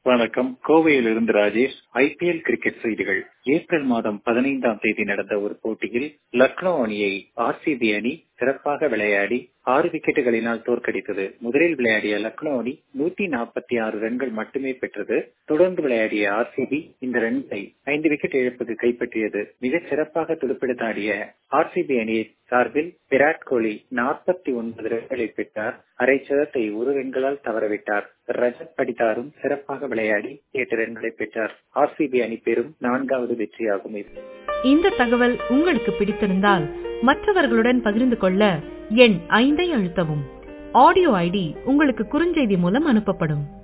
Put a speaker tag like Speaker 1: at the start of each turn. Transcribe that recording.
Speaker 1: வணக்கம். கோவையிலிருந்து Rajesh. IPL cricket செய்திகள். ஏப்ரல் மாதம் 15ஆம் தேதி நடந்த ஒரு போட்டியில் லக்னோ அணியை ஆர்சிபி அணி சிறப்பாக விளையாடி 6 விக்கெட்டுகளினால் தோற்கடித்தது. முதலில் விளையாடிய லக்னோ அணி 146 ரன்கள் மட்டுமே பெற்றது. தொடர்ந்து விளையாடிய ஆர்சிபி இந்த ரன்களை 5 விக்கெட் இழப்புக்கு கைப்பற்றியது. மிகச் சிறப்பாக துடுப்பெடுத்தாடிய ஆர்சிபி அணியை சார்பில் விராட் கோலி 49 ரன்களை பெற்றார். அரை சதத்தை 1 ரன்களால் தவறவிட்டார். ரஜத் படிதாரும் சிறப்பாக விளையாடி 8 ரன்களை பெற்றார். ஆர்சிபி அணி பெறும் 4வது வெற்றியாகும்.
Speaker 2: இந்த தகவல் உங்களுக்கு பிடித்திருந்தால் மற்றவர்களுடன் பகிர்ந்து கொள்ள எண் 5 அழுத்தவும். ஆடியோ ஐடி உங்களுக்கு குறுஞ்செய்தி மூலம் அனுப்பப்படும்.